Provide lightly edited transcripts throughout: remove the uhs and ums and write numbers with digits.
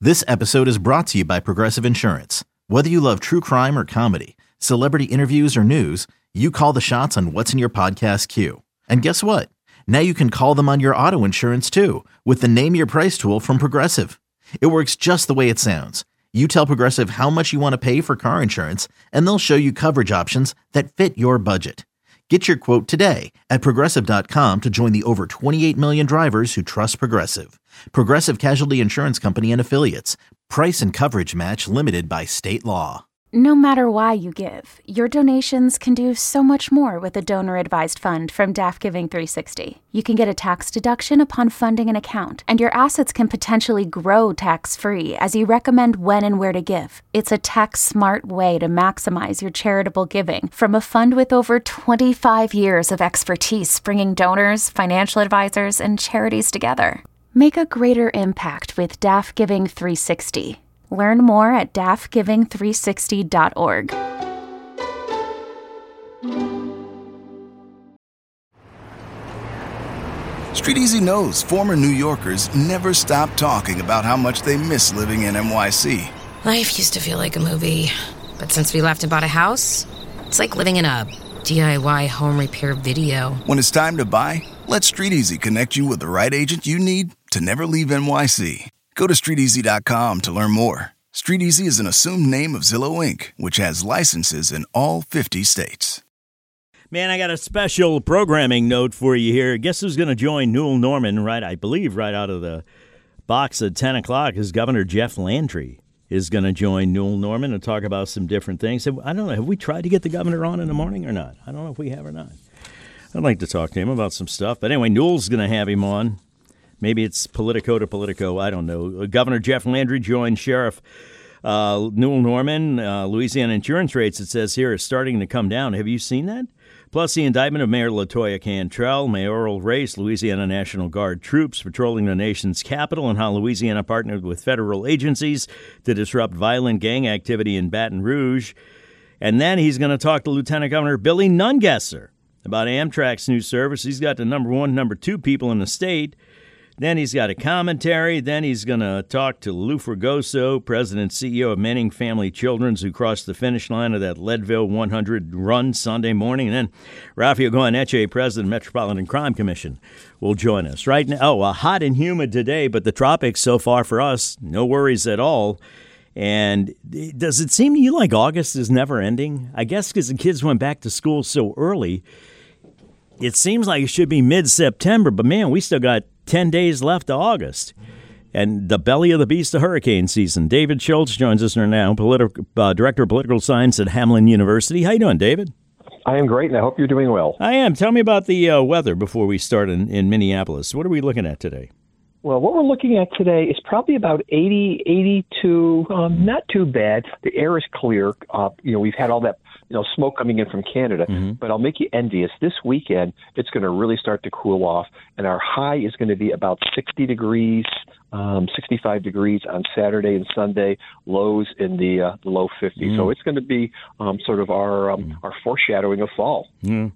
This episode is brought to you by Progressive Insurance. Whether you love true crime or comedy, celebrity interviews or news, you call the shots on what's in your podcast queue. And guess what? Now you can call them on your auto insurance too with the Name Your Price tool from Progressive. It works just the way it sounds. You tell Progressive how much you want to pay for car insurance, and they'll show you coverage options that fit your budget. Get your quote today at Progressive.com to join the over 28 million drivers who trust Progressive. Progressive Casualty Insurance Company and Affiliates. Price and coverage match limited by state law. No matter why you give, your donations can do so much more with a donor-advised fund from DAF Giving 360. You can get a tax deduction upon funding an account, and your assets can potentially grow tax-free as you recommend when and where to give. It's a tax-smart way to maximize your charitable giving from a fund with over 25 years of expertise bringing donors, financial advisors, and charities together. Make a greater impact with DAF Giving 360. Learn more at dafgiving360.org. Street Easy knows former New Yorkers never stop talking about how much they miss living in NYC. Life used to feel like a movie, but since we left and bought a house, it's like living in a DIY home repair video. When it's time to buy, let Street Easy connect you with the right agent you need to never leave NYC. Go to StreetEasy.com to learn more. Street Easy is an assumed name of Zillow Inc., which has licenses in all 50 states. Man, I got a special programming note for you here. Guess who's going to join Newell Norman right out of the box at 10 o'clock is Governor Jeff Landry is going to join Newell Norman and talk about some different things. I don't know, have we tried to get the governor on in the morning or not? I don't know if we have or not. I'd like to talk to him about some stuff. But anyway, Newell's going to have him on. Maybe it's Politico to Politico. I don't know. Governor Jeff Landry joined Sheriff Newell Norman. Louisiana insurance rates, it says here, are starting to come down. Have you seen that? Plus the indictment of Mayor LaToya Cantrell, mayoral race, Louisiana National Guard troops patrolling the nation's capital, and how Louisiana partnered with federal agencies to disrupt violent gang activity in Baton Rouge. And then he's going to talk to Lieutenant Governor Billy Nungesser about Amtrak's new service. He's got the number one, number two people in the state. Then he's got a commentary. Then he's going to talk to Lou Fragoso, President and CEO of Manning Family Children's, who crossed the finish line of that Leadville 100 run Sunday morning. And then Rafael Goyeneche, President of Metropolitan Crime Commission, will join us. Right now, hot and humid today, but the tropics so far for us, no worries at all. And does it seem to you like August is never ending? I guess because the kids went back to school so early, it seems like it should be mid-September, but man, we still got 10 days left of August. And the belly of the beast of hurricane season. David Schultz joins us now, Director of Political Science at Hamline University. How you doing, David? I am great, and I hope you're doing well. I am. Tell me about the weather before we start in Minneapolis. What are we looking at today? Well, what we're looking at today is probably about 80, 82, not too bad. The air is clear. We've had all that smoke coming in from Canada, but I'll make you envious. This weekend, it's going to really start to cool off, and our high is going to be about 60 degrees, 65 degrees on Saturday and Sunday, lows in the low 50s. So it's going to be sort of our foreshadowing of fall.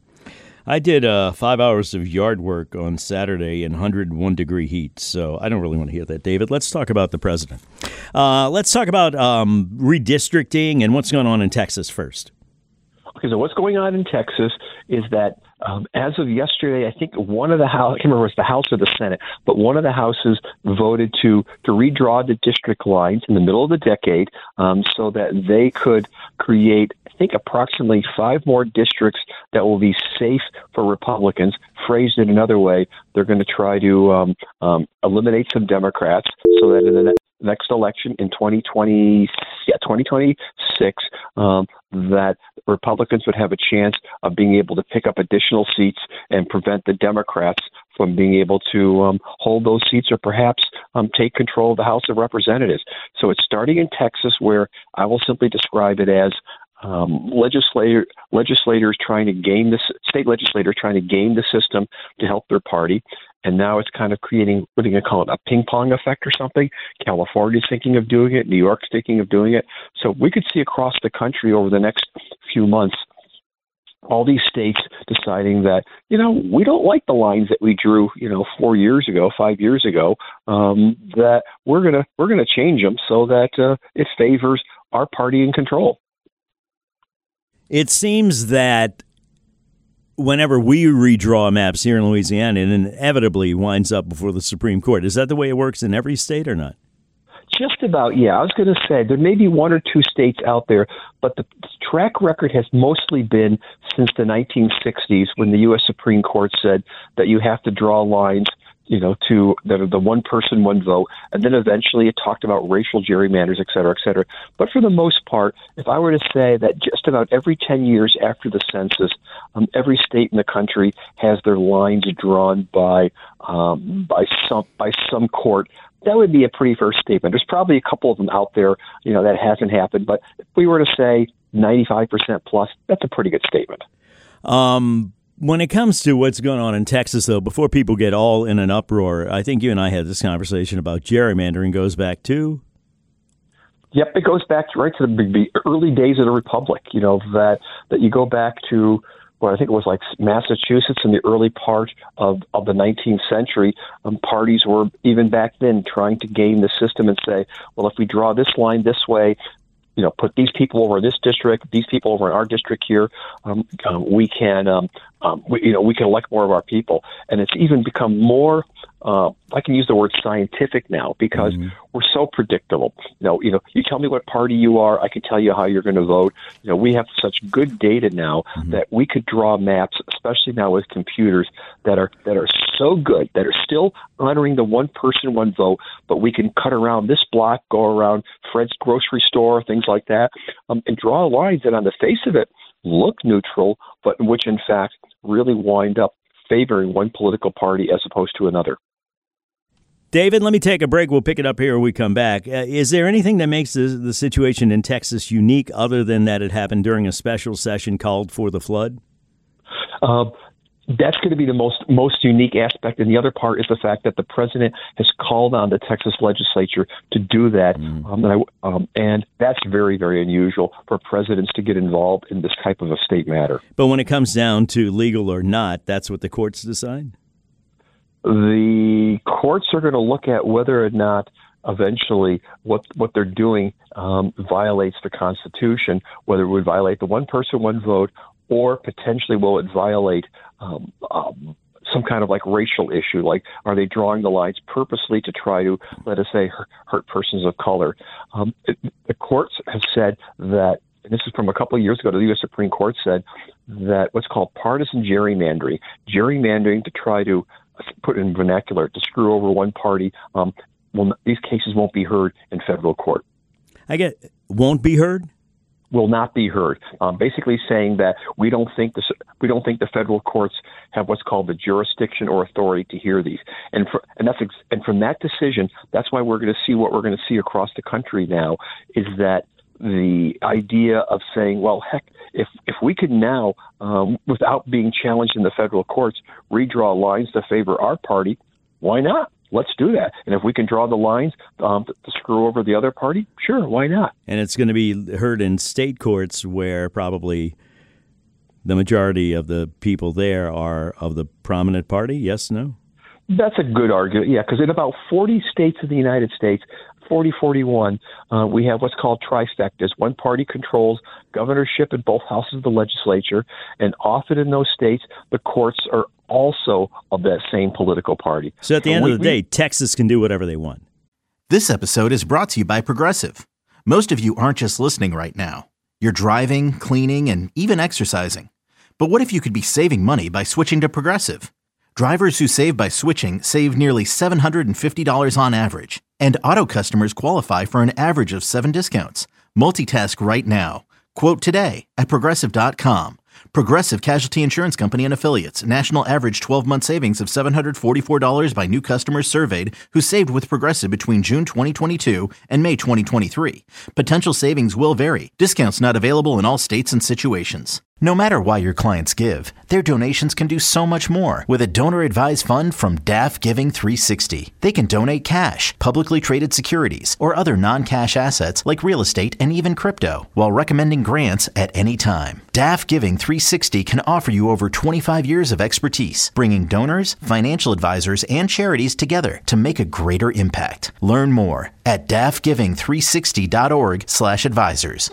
I did 5 hours of yard work on Saturday in 101-degree heat, so I don't really want to hear that, David. Let's talk about the president. Let's talk about redistricting and what's going on in Texas first. Okay, so what's going on in Texas is that as of yesterday, I think one of the House, I can't remember if it was the House or the Senate, but one of the Houses voted to redraw the district lines in the middle of the decade so that they could create, I think, approximately 5 more districts that will be safe for Republicans. Phrased in another way, they're going to try to eliminate some Democrats so that in the next election in 2026, that Republicans would have a chance of being able to pick up additional seats and prevent the Democrats from being able to hold those seats or perhaps take control of the House of Representatives. So it's starting in Texas, where I will simply describe it as legislators trying to game this, state legislators trying to game the system to help their party. And now it's kind of creating, what are you going to call it, a ping pong effect or something? California's thinking of doing it. New York's thinking of doing it. So we could see across the country over the next few months all these states deciding that, we don't like the lines that we drew, 4 years ago, 5 years ago, that we're gonna change them so that it favors our party in control. It seems that whenever we redraw maps here in Louisiana, it inevitably winds up before the Supreme Court. Is that the way it works in every state or not? Just about, yeah. I was going to say there may be one or two states out there, but the track record has mostly been since the 1960s when the U.S. Supreme Court said that you have to draw lines, to that are the one person, one vote, and then eventually it talked about racial gerrymanders, et cetera, et cetera. But for the most part, if I were to say that just about every 10 years after the census, every state in the country has their lines drawn by some court, that would be a pretty fair statement. There's probably a couple of them out there, that hasn't happened. But if we were to say 95% plus, that's a pretty good statement. When it comes to what's going on in Texas, though, before people get all in an uproar, I think you and I had this conversation about gerrymandering goes back to. Yep, it goes back right to the early days of the Republic, that you go back to, I think it was like Massachusetts in the early part of the 19th century. Parties were, even back then, trying to game the system and say, well, if we draw this line this way, put these people over in this district, these people over in our district here, we can elect more of our people. And it's even become more, I can use the word scientific now because we're so predictable. You tell me what party you are, I can tell you how you're going to vote. We have such good data now that we could draw maps, especially now with computers that are so good, that are still honoring the one person, one vote, but we can cut around this block, go around Fred's grocery store, things like that, and draw lines that on the face of it look neutral, but which in fact really wind up favoring one political party as opposed to another. David, let me take a break. We'll pick it up here when we come back. Is there anything that makes the situation in Texas unique other than that it happened during a special session called for the flood? That's going to be the most unique aspect. And the other part is the fact that the president has called on the Texas legislature to do that. And that's very, very unusual for presidents to get involved in this type of a state matter. But when it comes down to legal or not, that's what the courts decide? The courts are going to look at whether or not eventually what they're doing violates the Constitution, whether it would violate the one person, one vote, or potentially will it violate some kind of like racial issue, like are they drawing the lines purposely to try to, let us say, hurt persons of color? The courts have said that, and this is from a couple of years ago, the U.S. Supreme Court said that what's called partisan gerrymandering to try to put in vernacular, to screw over one party, these cases won't be heard in federal court. Won't be heard? Will not be heard. Basically saying that we don't think the federal courts have what's called the jurisdiction or authority to hear these. And from that decision, that's why we're going to see what we're going to see across the country now is that the idea of saying, well, heck, if we could now, without being challenged in the federal courts, redraw lines to favor our party, why not? Let's do that. And if we can draw the lines to screw over the other party, sure, why not? And it's going to be heard in state courts where probably the majority of the people there are of the prominent party, yes, no? That's a good argument, yeah, because in about 40 states of the United States, 41, we have what's called trifectas. One party controls governorship in both houses of the legislature, and often in those states, the courts are also of that same political party. So at the end of the day, Texas can do whatever they want. This episode is brought to you by Progressive. Most of you aren't just listening right now. You're driving, cleaning, and even exercising. But what if you could be saving money by switching to Progressive? Drivers who save by switching save nearly $750 on average. And auto customers qualify for an average of 7 discounts. Multitask right now. Quote today at Progressive.com. Progressive Casualty Insurance Company and Affiliates. National average 12-month savings of $744 by new customers surveyed who saved with Progressive between June 2022 and May 2023. Potential savings will vary. Discounts not available in all states and situations. No matter why your clients give, their donations can do so much more with a donor-advised fund from DAF Giving 360. They can donate cash, publicly traded securities, or other non-cash assets like real estate and even crypto, while recommending grants at any time. DAF Giving 360 can offer you over 25 years of expertise, bringing donors, financial advisors, and charities together to make a greater impact. Learn more at dafgiving360.org/advisors.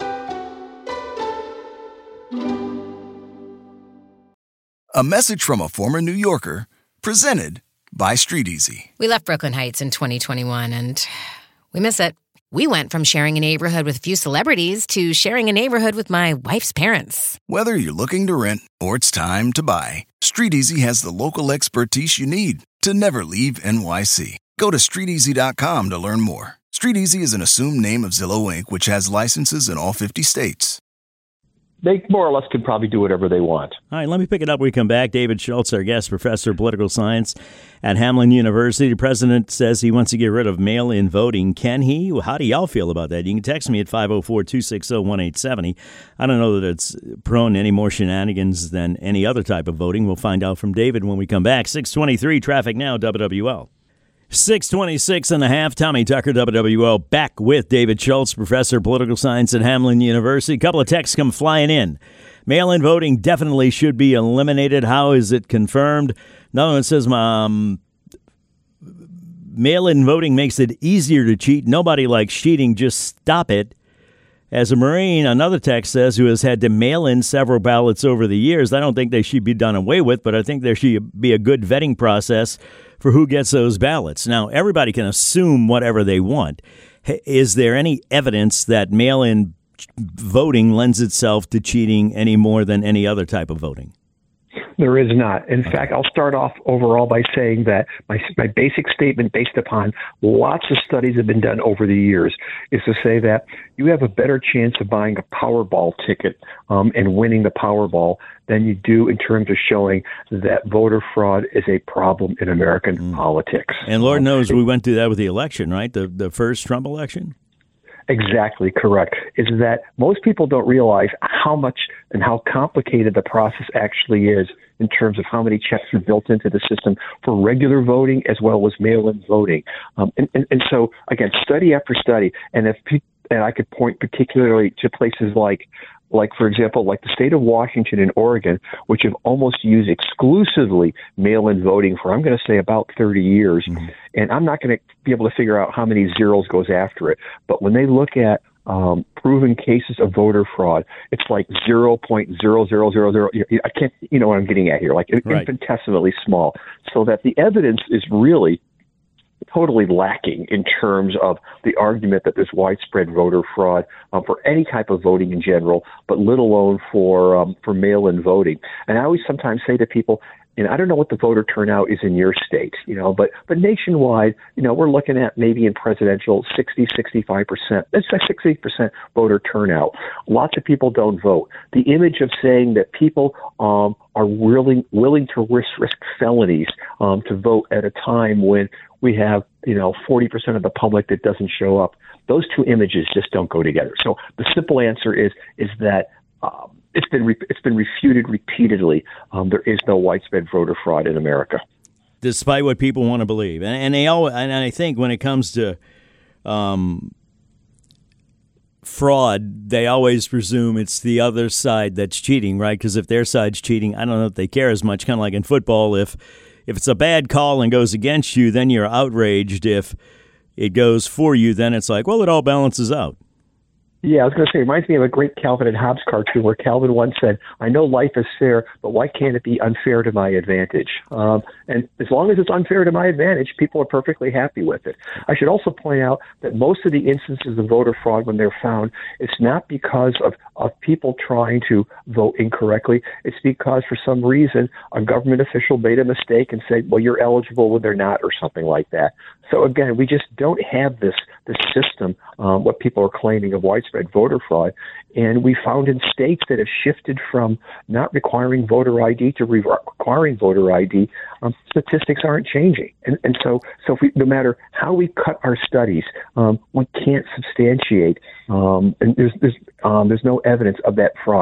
A message from a former New Yorker, presented by Street Easy. We left Brooklyn Heights in 2021, and we miss it. We went from sharing a neighborhood with a few celebrities to sharing a neighborhood with my wife's parents. Whether you're looking to rent or it's time to buy, Street Easy has the local expertise you need to never leave NYC. Go to StreetEasy.com to learn more. Street Easy is an assumed name of Zillow Inc., which has licenses in all 50 states. They more or less can probably do whatever they want. All right, let me pick it up when we come back. David Schultz, our guest, professor of political science at Hamline University. The president says he wants to get rid of mail-in voting. Can he? How do y'all feel about that? You can text me at 504-260-1870. I don't know that it's prone to any more shenanigans than any other type of voting. We'll find out from David when we come back. 623 traffic now, WWL. 626 and a half, Tommy Tucker, WWL, back with David Schultz, professor of political science at Hamline University. A couple of texts come flying in. Mail-in voting definitely should be eliminated. How is it confirmed? Another one says, mail-in voting makes it easier to cheat. Nobody likes cheating. Just stop it. As a Marine, another text says, who has had to mail in several ballots over the years, I don't think they should be done away with, but I think there should be a good vetting process for who gets those ballots. Now, everybody can assume whatever they want. Is there any evidence that mail-in voting lends itself to cheating any more than any other type of voting? There is not. In fact, I'll start off overall by saying that my basic statement, based upon lots of studies have been done over the years, is to say that you have a better chance of buying a Powerball ticket and winning the Powerball than you do in terms of showing that voter fraud is a problem in American politics. And Lord knows we went through that with the election, right? The first Trump election? Exactly correct. Is that most people don't realize how much and how complicated the process actually is in terms of how many checks are built into the system for regular voting as well as mail-in voting. And so, again, study after study, and I could point particularly to places like, for example, like the state of Washington and Oregon, which have almost used exclusively mail-in voting for, I'm going to say, about 30 years. Mm-hmm. And I'm not going to be able to figure out how many zeros goes after it. But when they look at proven cases of voter fraud, it's like 0.0000. I can't, you know what I'm getting at here, like right. Infinitesimally small. So that the evidence is really totally lacking in terms of the argument that there's widespread voter fraud for any type of voting in general, but let alone for mail-in voting. And I always sometimes say to people, and I don't know what the voter turnout is in your state, but nationwide, we're looking at maybe in presidential 65%. That's a 60% voter turnout. Lots of people don't vote. The image of saying that people are willing to risk felonies to vote at a time when we have 40% of the public that doesn't show up. Those two images just don't go together. So the simple answer is that it's been refuted repeatedly. There is no widespread voter fraud in America, despite what people want to believe. And they always, and I think when it comes to fraud, they always presume it's the other side that's cheating, right? Because if their side's cheating, I don't know if they care as much. Kind of like in football, if it's a bad call and goes against you, then you're outraged. If it goes for you, then it's like, well, it all balances out. Yeah, I was going to say, it reminds me of a great Calvin and Hobbes cartoon where Calvin once said, I know life is fair, but why can't it be unfair to my advantage? And as long as it's unfair to my advantage, people are perfectly happy with it. I should also point out that most of the instances of voter fraud, when they're found, it's not because of people trying to vote incorrectly. It's because for some reason a government official made a mistake and said, well, you're eligible when they're not, or something like that. So again, we just don't have this system, what people are claiming of widespread voter fraud. And we found in states that have shifted from not requiring voter ID to requiring voter ID, statistics aren't changing. And so if no matter how we cut our studies, we can't substantiate, and there's no evidence of that fraud.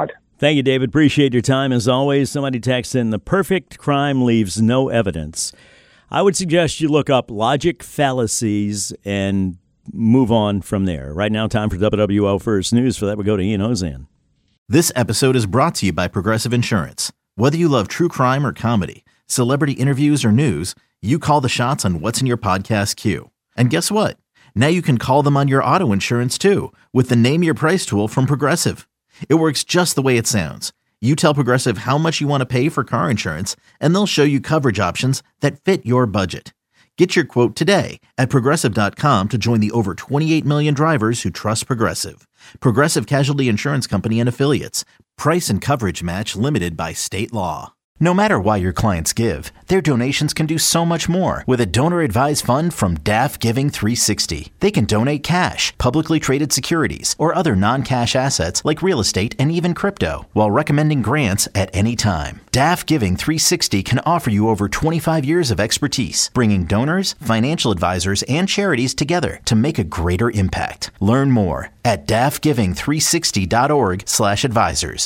Thank you, David. Appreciate your time as always. Somebody texted in, the perfect crime leaves no evidence. I would suggest you look up logic fallacies and move on from there. Right now, time for WWL First News. For that, we go to Ian Ozan. This episode is brought to you by Progressive Insurance. Whether you love true crime or comedy, celebrity interviews or news, you call the shots on what's in your podcast queue. And guess what? Now you can call them on your auto insurance too with the Name Your Price tool from Progressive. It works just the way it sounds. You tell Progressive how much you want to pay for car insurance, and they'll show you coverage options that fit your budget. Get your quote today at Progressive.com to join the over 28 million drivers who trust Progressive. Progressive Casualty Insurance Company and Affiliates. Price and coverage match limited by state law. No matter why your clients give, their donations can do so much more with a donor-advised fund from DAF Giving 360. They can donate cash, publicly traded securities, or other non-cash assets like real estate and even crypto, while recommending grants at any time. DAF Giving 360 can offer you over 25 years of expertise, bringing donors, financial advisors, and charities together to make a greater impact. Learn more at dafgiving360.org/advisors.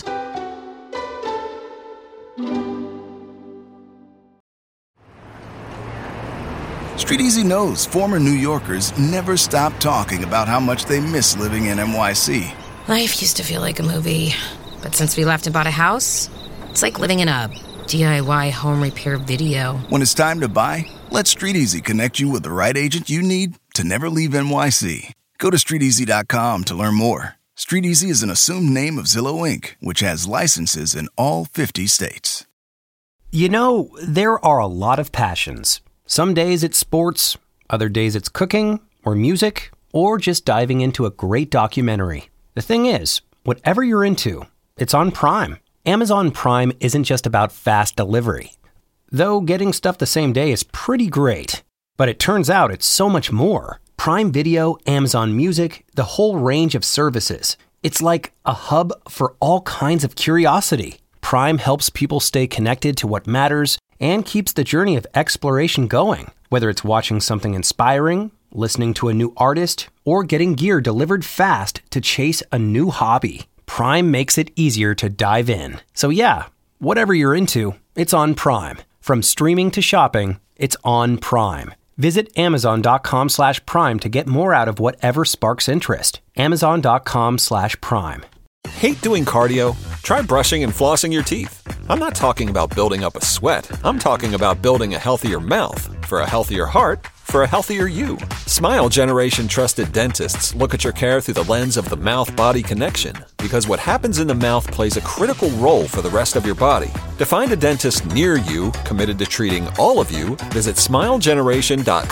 Street Easy knows former New Yorkers never stop talking about how much they miss living in NYC. Life used to feel like a movie, but since we left and bought a house, it's like living in a DIY home repair video. When it's time to buy, let Street Easy connect you with the right agent you need to never leave NYC. Go to StreetEasy.com to learn more. Street Easy is an assumed name of Zillow Inc., which has licenses in all 50 states. You know, there are a lot of passions. Some days it's sports, other days it's cooking, or music, or just diving into a great documentary. The thing is, whatever you're into, it's on Prime. Amazon Prime isn't just about fast delivery. Though getting stuff the same day is pretty great. But it turns out it's so much more. Prime Video, Amazon Music, the whole range of services. It's like a hub for all kinds of curiosity. Prime helps people stay connected to what matters and keeps the journey of exploration going. Whether it's watching something inspiring, listening to a new artist, or getting gear delivered fast to chase a new hobby, Prime makes it easier to dive in. So yeah, whatever you're into, it's on Prime. From streaming to shopping, it's on Prime. Visit Amazon.com/Prime to get more out of whatever sparks interest. Amazon.com/Prime. Hate doing cardio? Try brushing and flossing your teeth. I'm not talking about building up a sweat. I'm talking about building a healthier mouth. For a healthier heart, for a healthier you. Smile Generation trusted dentists look at your care through the lens of the mouth-body connection, because what happens in the mouth plays a critical role for the rest of your body. To find a dentist near you committed to treating all of you, visit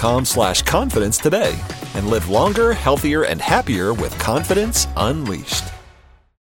smilegeneration.com/confidence today and live longer, healthier, and happier with confidence unleashed.